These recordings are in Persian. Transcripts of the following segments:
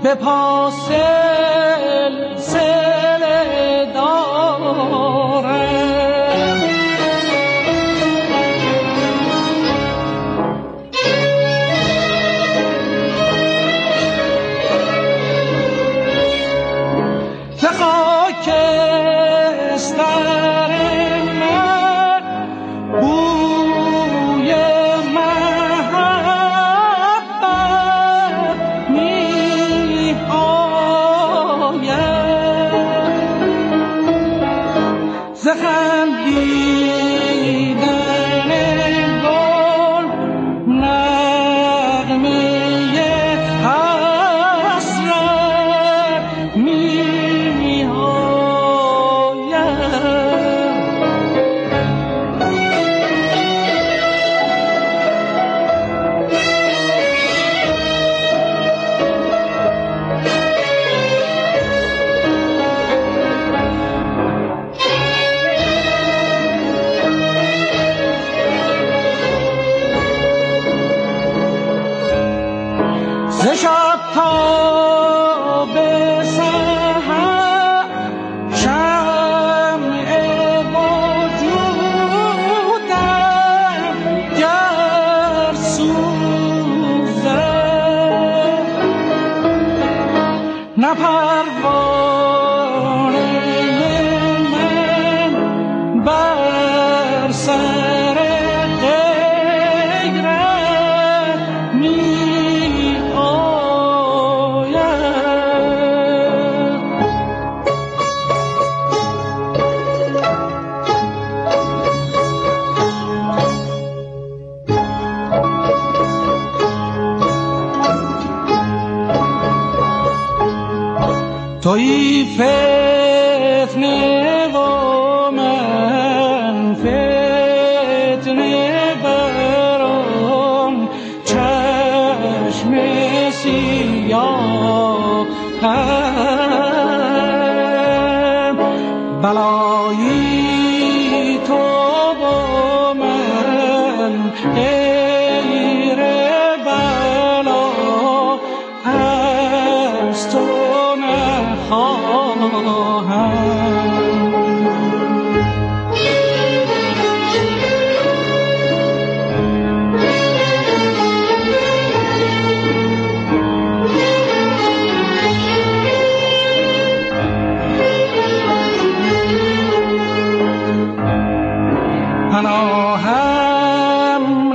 به پاس سلسله دارم. ز خاکستر من بوی محبت می آید. ز خندیدن گل نغمه حسرت می ز شب تا به سحر شمع وجودم گر سوزد، نه پروانه من بر سر غیرت می تویی فتنه و من فتنه برام، چشم سیاه هم بلایی تو با من غیر بلا از تو پناهم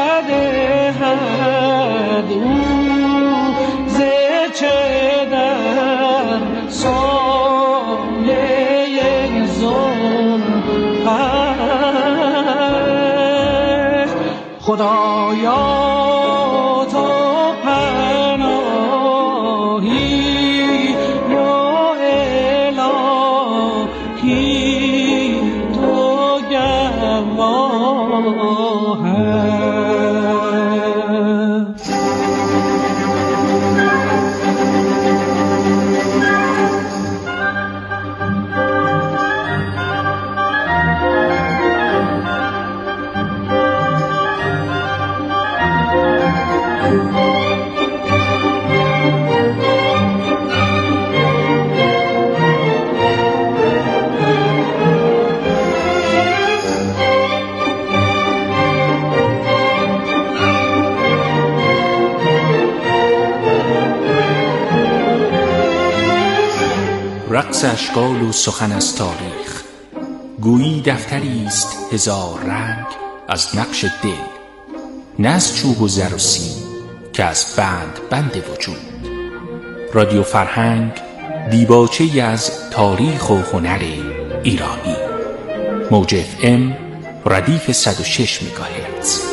ندهد او ز چه در سایه زلفش. خدایا تو پناهی یا الهی تو گواهم. رقص اشکال و سخن از تاریخ، گویی دفتری است هزار رنگ از نقش دل، نه از چوب و زر و سیم که از بند وجود. رادیو فرهنگ دیباچه‌ای از تاریخ و هنر ایرانی. موج FM ردیف 106 مگاهرتز.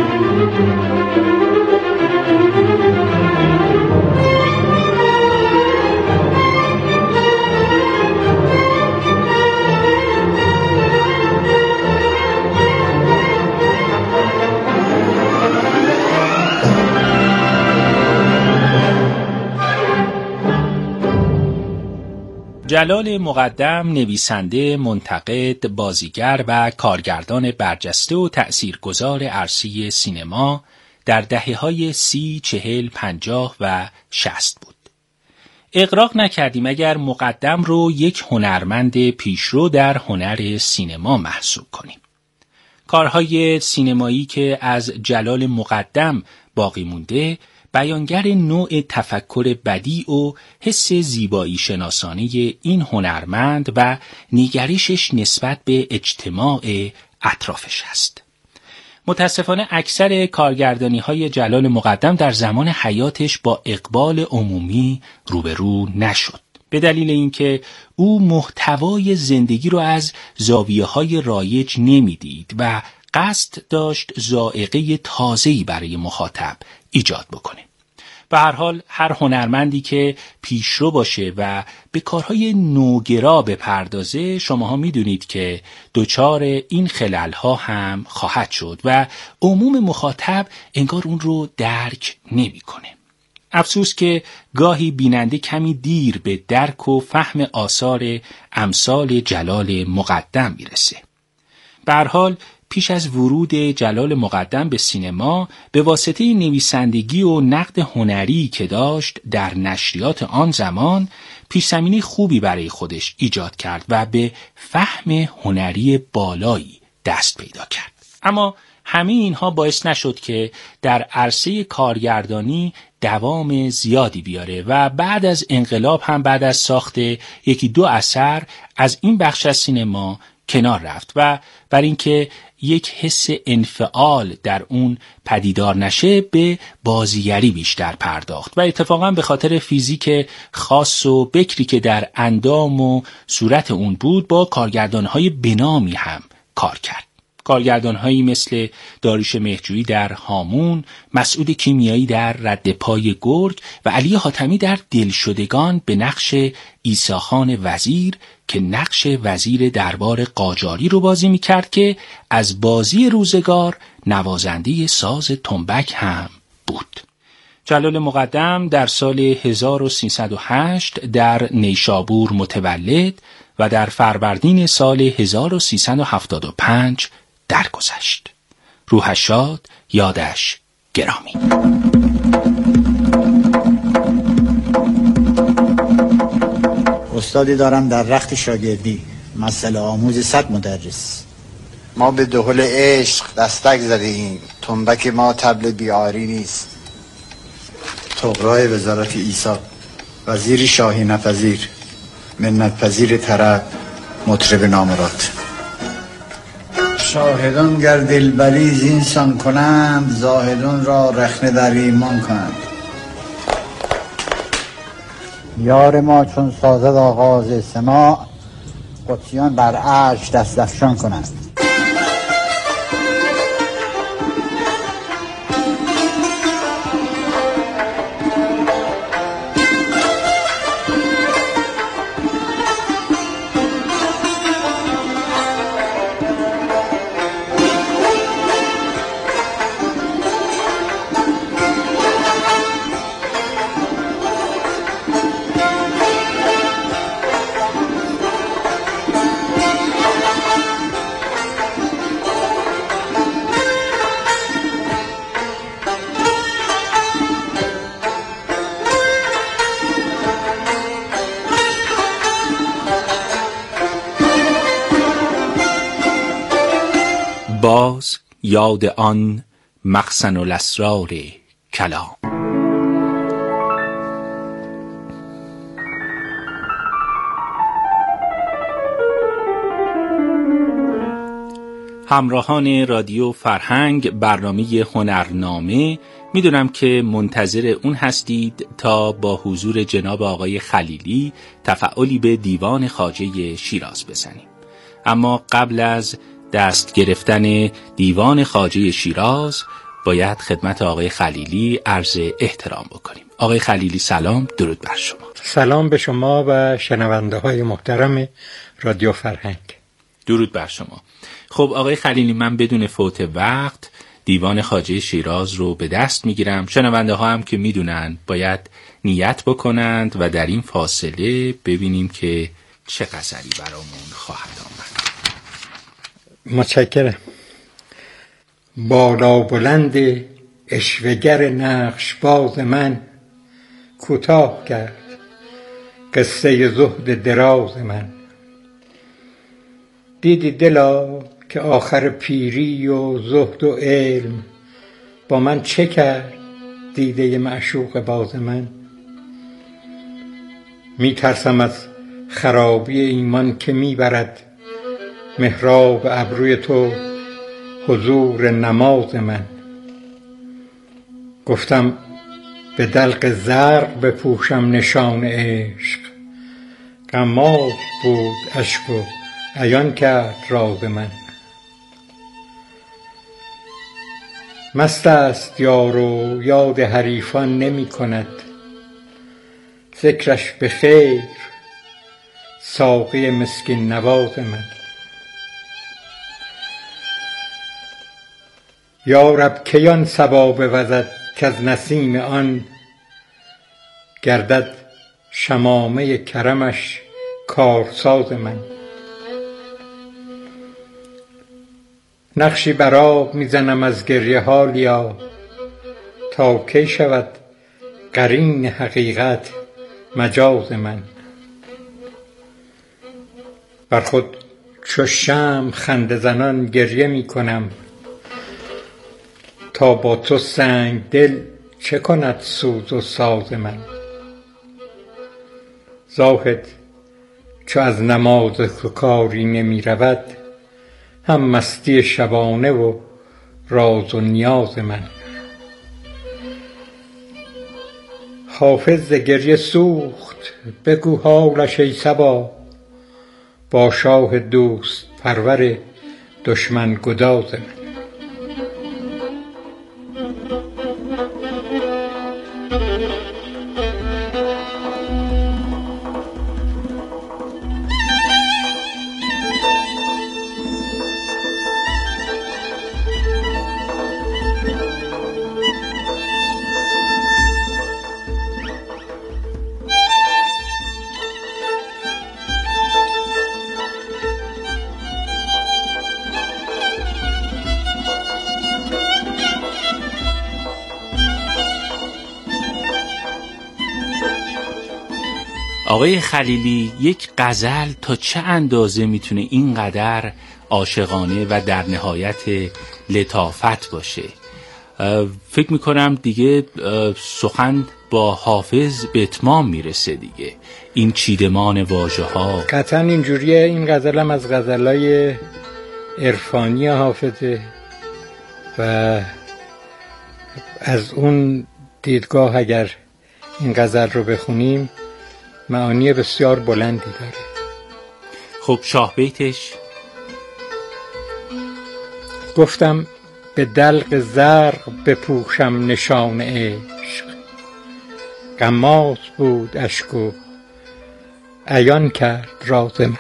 جلال مقدم نویسنده، منتقد، بازیگر و کارگردان برجسته و تأثیرگذار عرصه سینما در دهه‌های 30، 40، 50 و 60 بود. اغراق نکردیم اگر مقدم رو یک هنرمند پیشرو در هنر سینما محسوب کنیم. کارهای سینمایی که از جلال مقدم باقی مونده بیانگر نوع تفکر بدیع و حس زیبایی شناسانه این هنرمند و نگرشش نسبت به اجتماع اطرافش است. متاسفانه اکثر کارگردانی‌های جلال مقدم در زمان حیاتش با اقبال عمومی روبرو نشد. به دلیل اینکه او محتوای زندگی رو از زاویه‌های رایج نمی‌دید و قصد داشت ذائقه تازه‌ای برای مخاطب ایجاد بکنه. به هر حال هر هنرمندی که پیشرو باشه و به کارهای نوگرا بپردازه شماها میدونید که دچار این خلل‌ها هم خواهد شد و عموم مخاطب انگار اون رو درک نمی‌کنه. افسوس که گاهی بیننده کمی دیر به درک و فهم آثار امثال جلال مقدم میرسه. به هر حال پیش از ورود جلال مقدم به سینما به واسطه نویسندگی و نقد هنری که داشت در نشریات آن زمان پیش‌زمینه خوبی برای خودش ایجاد کرد و به فهم هنری بالایی دست پیدا کرد. اما همه اینها باعث نشد که در عرصه کارگردانی دوام زیادی بیاره و بعد از انقلاب هم بعد از ساخت یکی دو اثر از این بخش از سینما کنار رفت و بر اینکه یک حس انفعال در اون پدیدار نشه به بازیگری بیشتر پرداخت و اتفاقا به خاطر فیزیک خاص و بکری که در اندام و صورت اون بود با کارگردانهای بنامی هم کار کرد. کارگردانهایی مثل داریوش مهرجویی در هامون، مسعود کیمیایی در رد پای گرگ و علی حاتمی در دلشدگان به نقش عیسی‌خان وزیر که نقش وزیر دربار قاجاری رو بازی می‌کرد که از بازی روزگار نوازنده ساز تنبک هم بود. جلال مقدم در سال 1308 در نیشابور متولد و در فروردین سال 1375 درگذشت. روحش شاد، یادش گرامی. استادی دارم در رخت شاگردی، مسئله آموز 100 مدرس. ما به دهل عشق دستک زدیم، تنبک ما طبل بیاری نیست. طغرای وزارت عیسی، وزیر شاهی نپذیر، منت پذیر طرب، مطرب نامراد. شاهدان گر دلبری زینسان کنند، زاهدان را رخنه در ایمان کنند. یار ما چون سازد آغاز سماع، قدسیان بر عرش دست افشان کنند. باز یاد آن مخزن الاسرار کلام. همراهان رادیو فرهنگ برنامه هنرنامه، میدونم که منتظر اون هستید تا با حضور جناب آقای خلیلی تفعالی به دیوان خواجه شیراز بزنیم. اما قبل از دست گرفتن دیوان خواجه شیراز باید خدمت آقای خلیلی عرض احترام بکنیم. آقای خلیلی سلام، درود بر شما. سلام به شما و شنونده های محترم رادیو فرهنگ. درود بر شما. خب آقای خلیلی، من بدون فوت وقت دیوان خواجه شیراز رو به دست میگیرم. شنونده ها هم که میدونن باید نیت بکنند و در این فاصله ببینیم که چه غزلی برامون خواهد آمد. متشکرم. بالا بلند اشوه‌گر نقش باز من کوتاه کرد قصه زهد دراز من. دیدی دلا که آخر پیری و زهد و علم با من چه کرد دیده معشوق باز من. می ترسم از خرابی ایمان که می برد محراب ابروی تو حضور نماز من. گفتم به دلق زرق بپوشم نشان عشق، غماز بود اشک و عیان کرد راز من. مست است یار و یاد حریفان نمی کند، ذکرش به خیر ساقی مسکین نواز من. یا رب کی آن صبا بوزد کز نسیم آن گردد شمامه کرمش کارساز من. نقشی بر آب میزنم از گریه حالیا، تا کی شود قرین حقیقت مجاز من. بر خود چو شمع خنده زنان گریه می کنم، تا با تو سنگ دل چه کند سوز و ساز من. زاهد چو از نماز تو کاری نمی رود، هم مستی شبانه و راز و نیاز من. حافظ ز گریه سوخت بگو حالش ای صبا، با شاه دوست پرور دشمن گداز من. آقای خلیلی، یک غزل تا چه اندازه میتونه اینقدر عاشقانه و در نهایت لطافت باشه؟ فکر میکنم دیگه سخن با حافظ به اتمام میرسه دیگه، این چیدمان واژه ها. قطعا اینجوریه. این غزلم از غزلای عرفانی حافظه و از اون دیدگاه اگر این غزل رو بخونیم معانی بسیار بلندی داره. خب شاه بیتش؟ گفتم به دلق زرق بپوشم نشان عشق، غماز بود اشک و عیان کرد راز من.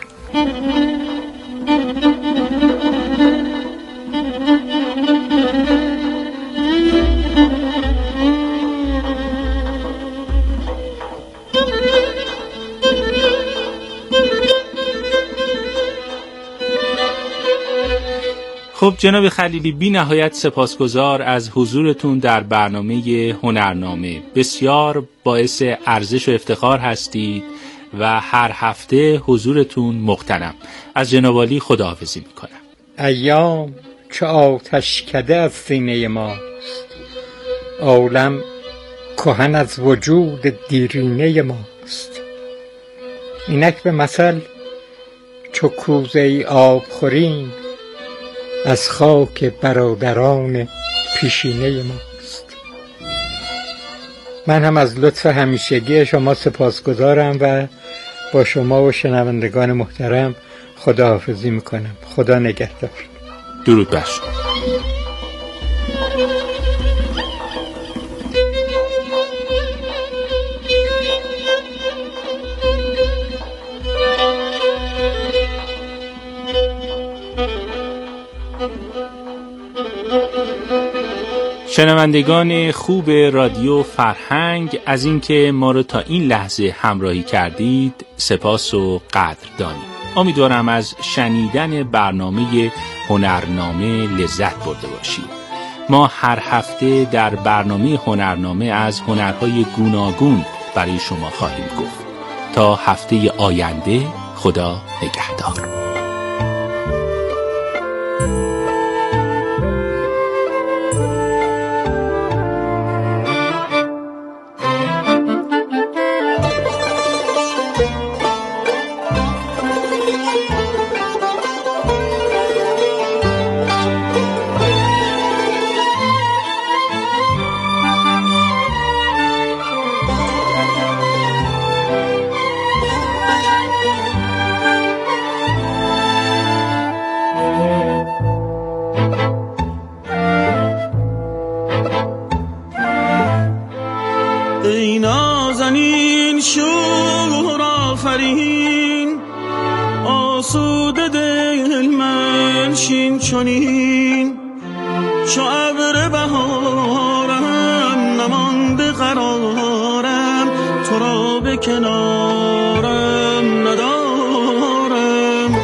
خب جناب خلیلی، بی نهایت سپاسگزار از حضورتون در برنامه هنرنامه. بسیار باعث ارزش و افتخار هستید و هر هفته حضورتون مغتنم. از جناب عالی خداحافظی میکنم. ایام چو آتشکده از سینه ماست، عالم کهن از وجود دیرینه ماست. اینک به مثل چو کوزه آب خوریم، از خاک برادران پیشینه ماست. من هم از لطف همیشگی شما سپاسگزارم و با شما و شنوندگان محترم خداحافظی میکنم. خدا نگهدار. درود بر شما. شنوندگان خوب رادیو فرهنگ، از اینکه ما رو تا این لحظه همراهی کردید سپاس و قدر دانیم. امیدوارم از شنیدن برنامه هنرنامه لذت برده باشید. ما هر هفته در برنامه هنرنامه از هنرهای گوناگون برای شما خواهیم گفت. تا هفته آینده، خدا نگهدار. ای نازنین شور آفرین، آسوده دل منشین چنین، چو ابر بهارم نمانده قرارم، تو را به کنارم ندارم.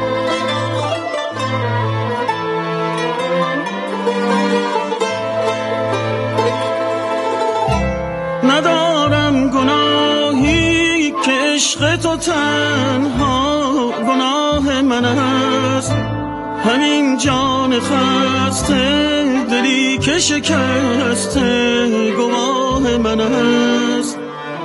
ندارم گناهی که عشق تو تنها گناه من است، همین جان خسته دلی که شکسته گواه من است.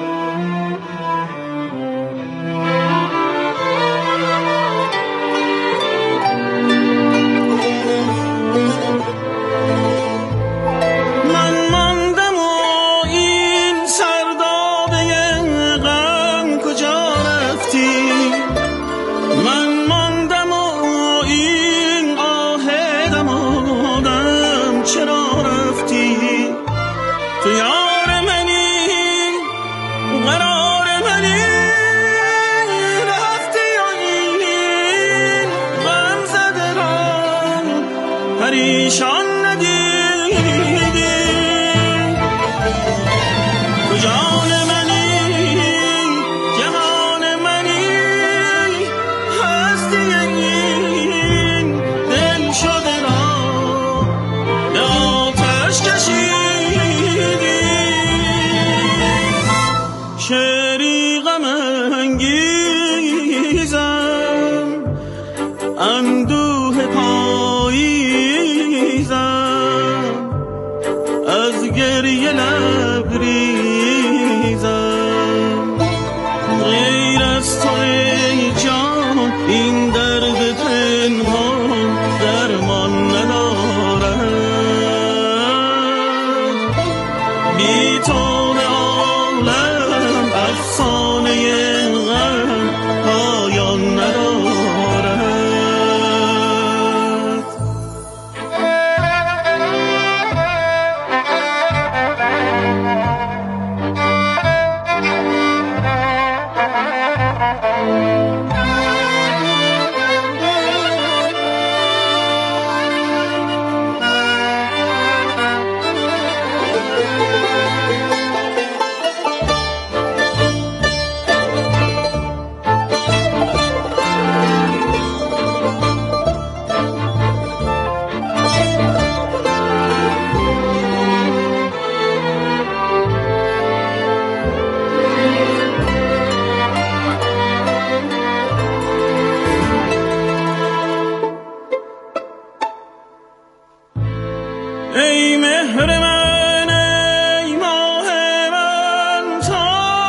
پریشان ندیدی تو جان منی، جهان منی، هستی این دل شده را به آتش کشیدی. شعری غم انگیزم، اندوه از گریه لبریزم، غیر از تو ای جان این درد پنهان درمان ندارد. بی تو به عالم افسانه غم پایان ندارد. ای مهر من، ای ماه من، تو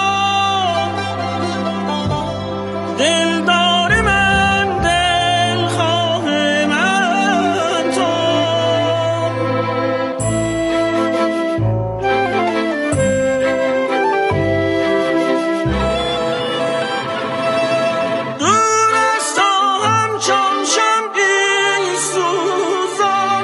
دلدار من، دلخواه من، تو دور از تو همچون شمعی سوزان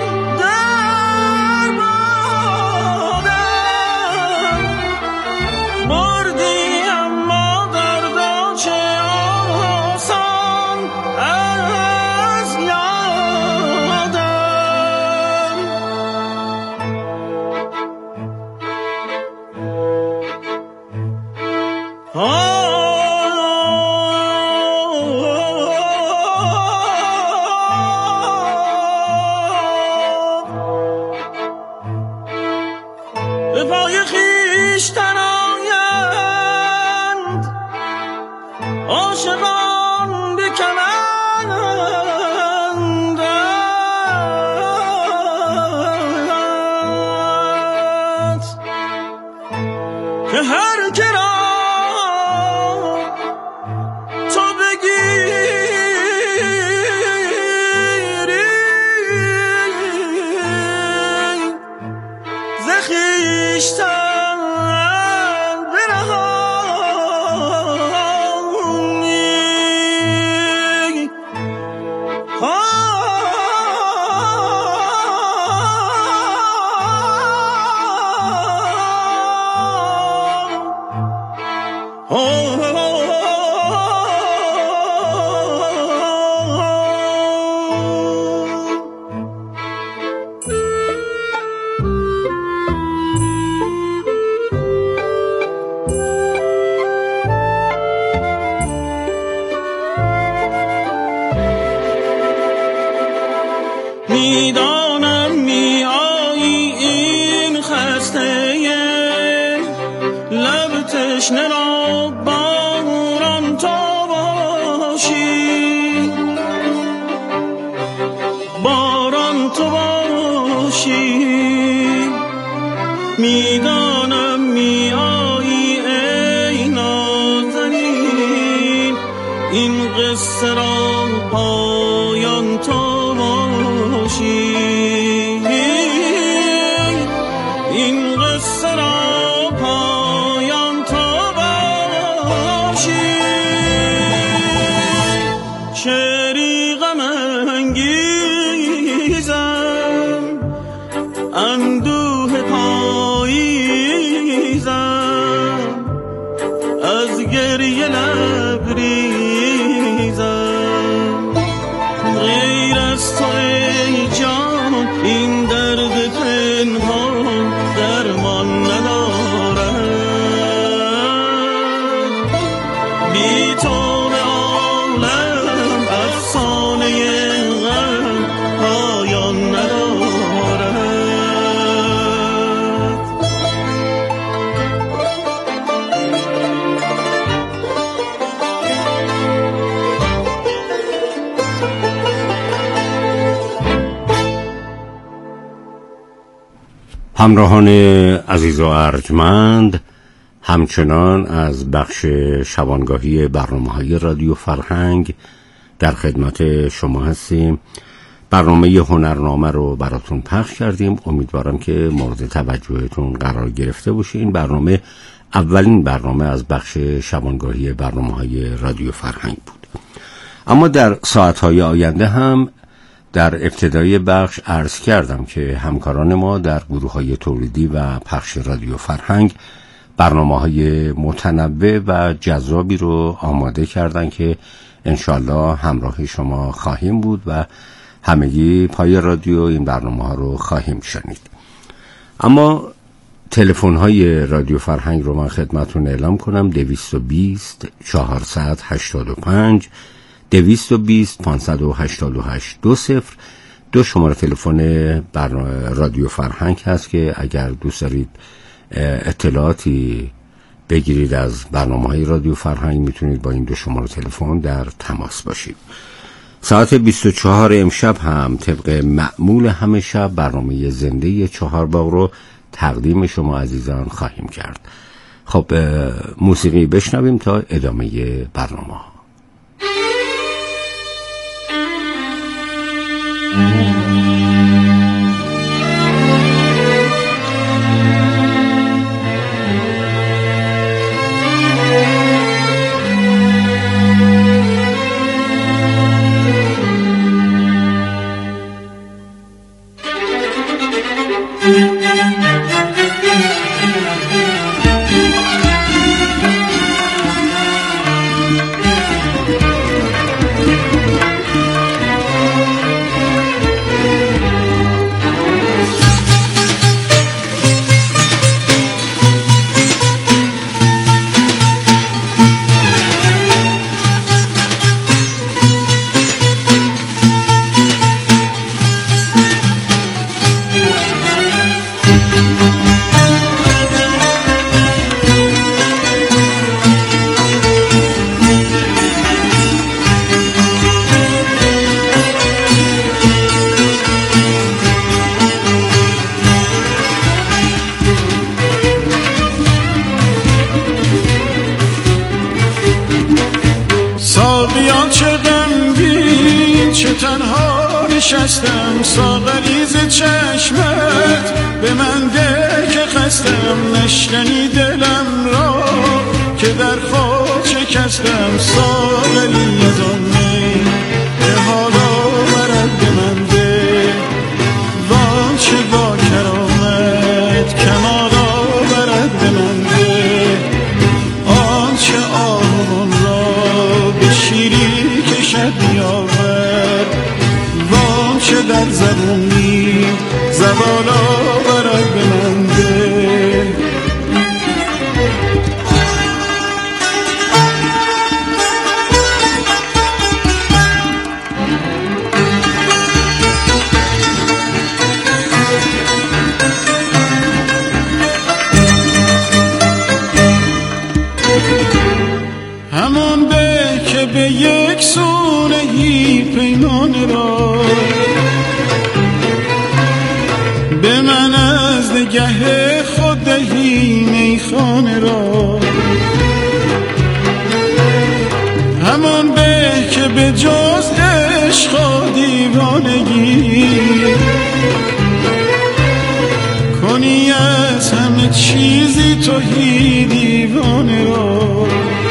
به پای خویشتن آیند عاشقان به کمندت که هر که را تو بگیری ز خویشتن برهانی میدانم می آیی این خسته لب تشنه را باران تو باشی باران تو باشی میدانم می آیی ای نازنین این قصه را پایان تو باشی این قصه را پایان تو باشی شعری غم انگیزم اندوه پاییزم از گریه لبریزم غیر از تو ای جان این درد پنهان درمان ندارد بی تو به عالم افسانه غم پایان ندارد همراهان عزیز و ارجمند، همچنان از بخش شبانگاهی برنامه‌های رادیو فرهنگ در خدمت شما هستیم. برنامه هنرنامه رو براتون پخش کردیم. امیدوارم که مورد توجهتون قرار گرفته باشه. این برنامه اولین برنامه از بخش شبانگاهی برنامه‌های رادیو فرهنگ بود. اما در ساعت‌های آینده هم در ابتدای بخش عرض کردم که همکاران ما در گروه‌های تولیدی و پخش رادیو فرهنگ برنامه‌های متنوع و جذابی رو آماده کردن که انشالله همراه شما خواهیم بود و همگی پای رادیو این برنامه‌ها رو خواهیم شنید. اما تلفن‌های رادیو فرهنگ رو من خدمتتون اعلام کنم: 220 485 220 588 20. دو شماره تلفن رادیو فرهنگ هست که اگر دوست دارید اطلاعاتی بگیرید از برنامه‌های رادیو فرهنگ میتونید با این دو شماره تلفن در تماس باشید. ساعت 24 امشب هم طبق معمول همه شب برنامه زنده چهارباغ رو تقدیم شما عزیزان خواهیم کرد. خب موسیقی بشنویم تا ادامه برنامه ها. نشستم ساغری ز چشمت به من ده که خستم نشکنی دلم را که در خود شکستم ساغری از آن می که حالا برد به من ده وانچه با کرامت کمالا برد به من ده آنچه آهوان را به شیری کشد بیاور وانچه در زبونی زبالا برد به من ده همون به که به یک سونهی پیمان را به من از نگه خود دهی میخانه را همون به که به جز عشق و دیوانگی کنی از همه چیزی توهی دیوانه را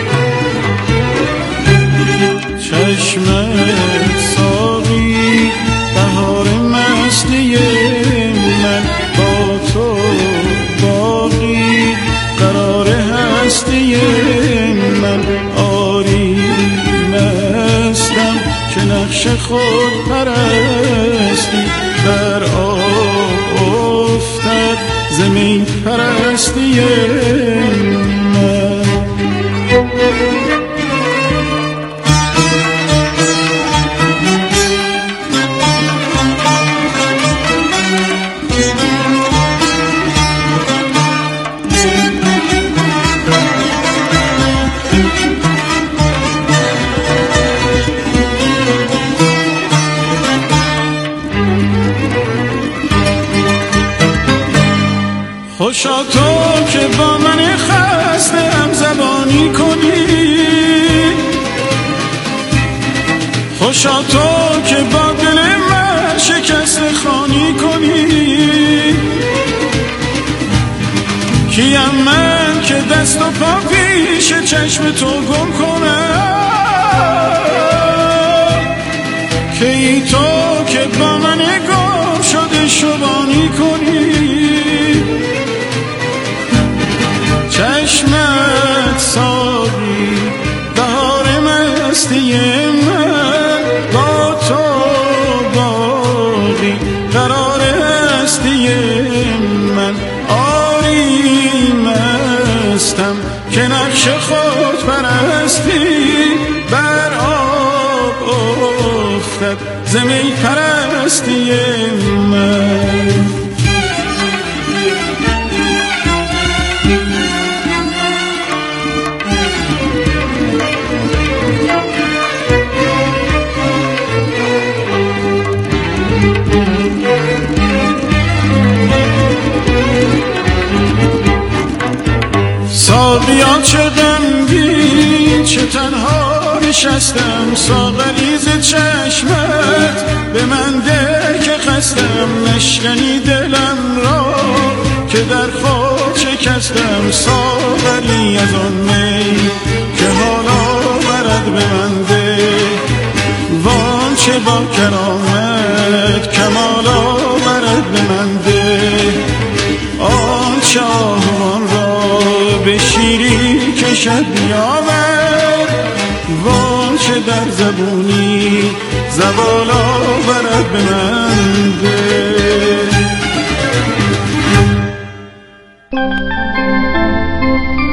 چشمت ساقی بهار مستی من با تو باقی قرار هستی من آری مستم که نقش خود پرستی در آب افتد زمین پرستی من خوشا تو که با من خسته هم زبانی کنی خوشا تو که با دل من شکست خانی کنی کیم من که دست و پا پیش چشم تو گم کنم که ای تو که با من گم شده شبانی کنی چشمت ساقی بهار مستی من با تو باقی قرار هستی من آری مستم که نقش خود پرستی بر آب افتد زمین پرستی من ساقیا چه غمگین چه تنها نشستم ساغری ز چشمت به من ده که خستم نشکنی دلم را که در خود شکستم ساغری از آن می که حالا برد به من ده وانچه با کرامت کمالا برد به من ده آنچه آهوان را به شیری کشد بیاور وانچه در زبونی زبالا برد به من ده